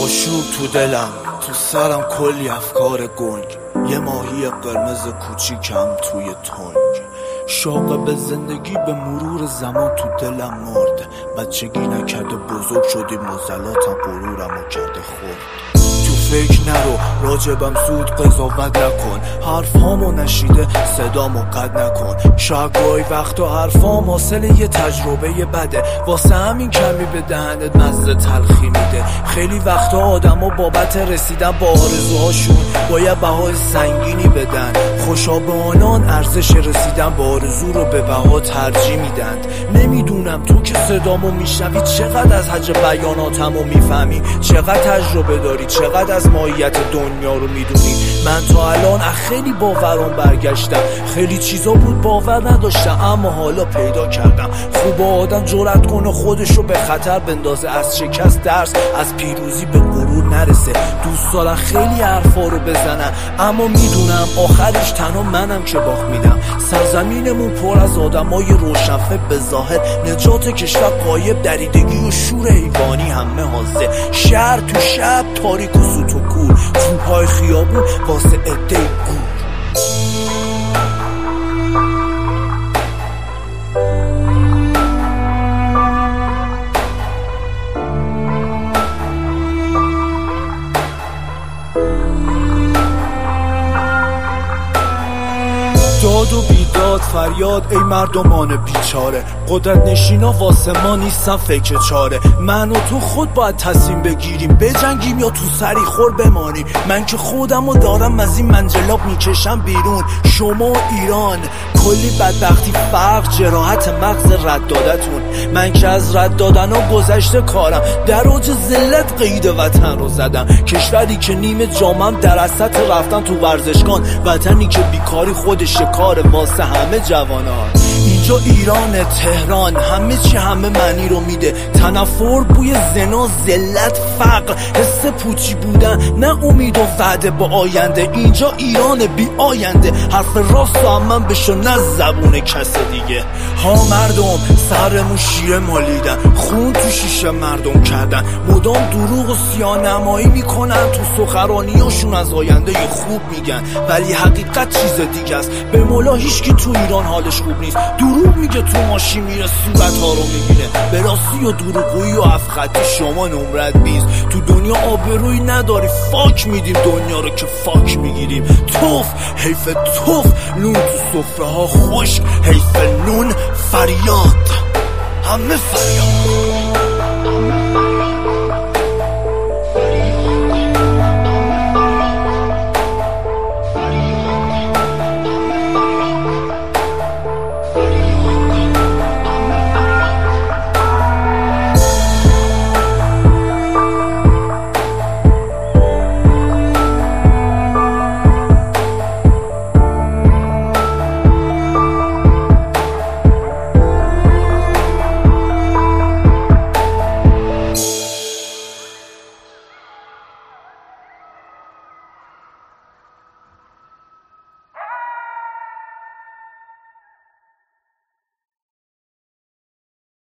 آشوب تو دلم، تو سرم کلی افکار گنگ، یه ماهی قرمز کوچیکم توی تنگ. شوق به زندگی به مرور زمان تو دلم مرد، بچگی نکرده بزرگ شدیم مزلاتم غرورمو کرده خورد. تو فکر نرو راجبم زود قضاوت نکن، حرفامو نشیده صدامو قد نکن. شاید گاهی وقتا حرفام حاصل یه تجربه بده، واسه همین کمی به دهنت مزه تلخی میده. خیلی وقتا آدما بابت رسیدن با آرزوهاشون باید بهای سنگینی بدن. خوشا به آنان ارزش رسیدن با آرزو رو به بها ترجیح میدن. نمیدونم تو که صدامو میشنوی چقدر از حج بیاناتمو میفهمی، چقدر تجربه داری، چقدر از ماهیت دنیا رو میدونی. من تا الان خیلی باورام برگشتم، خیلی چیزا بود باور نداشتم اما حالا پیدا کردم. خوب آدم جرأت کنه خودشو به خطر بندازه، از شکست درس، از پیروزی به غرور نرسه. دوست دارن خیلی حرفا رو بزنن اما میدونم آخرش تنها منم که باخت میدم. سرزمینمون پر از آدمای روشنفکر، به ظاهر نجات کشور غایب، دریدگی و شور حیوانی همه حاضر. شهر تو شب تاریک و سوت و کور، چوب‌های خیابون واسه عده گور. داد و بیداد فریاد ای مردمان بیچاره، قدرت نشینا واسه ما نیستن فکر چاره. من و تو خود باید تصمیم بگیریم، بجنگیم یا تو سری خور بمانیم. من که خودمو دارم از این منجلاب میکشم بیرون، شما ایران کلی بدبختی، فرق جراحت مغز رد دادتون. من که از رد دادن ها گذشته کارم، در اوج ذلت قید وطن رو زدم. کشوری که نیمه جامم در اسط رفتن تو ورزشگاه، وطنی که بیکاری خودش کار واسه همه جوانان. اینجا ایران تهران، همه چی همه معنی رو میده. تنفر، بوی زنا، ذلت، فقر، حس پوچی بودن، نه امید و وعده با آینده. اینجا ایران بی آینده، حرف راست و من بشو نه زبون کس دیگه. ها مردم سرمون شیره مالیدن، خون تو شیشه مردم کردن، مدام دروغ و سیاه‌نمایی میکنن، تو سخنرانیاشون از آینده خوب میگن ولی حقیقت چیز دیگه است. به مولا هیچکی تو ایران حالش خوب نیست، دروغ میگه تو ماشین میره صورت ها رو میبینه. به راستی و دروغگویی و افخطی شما نمرت 20. تو دنیا آبرویی نداری، فاک میدیم دنیا رو که فاک میگیریم. توف حیف توف، نون تو سفره ها خشک، حیف نون، فریاد همه فریاد.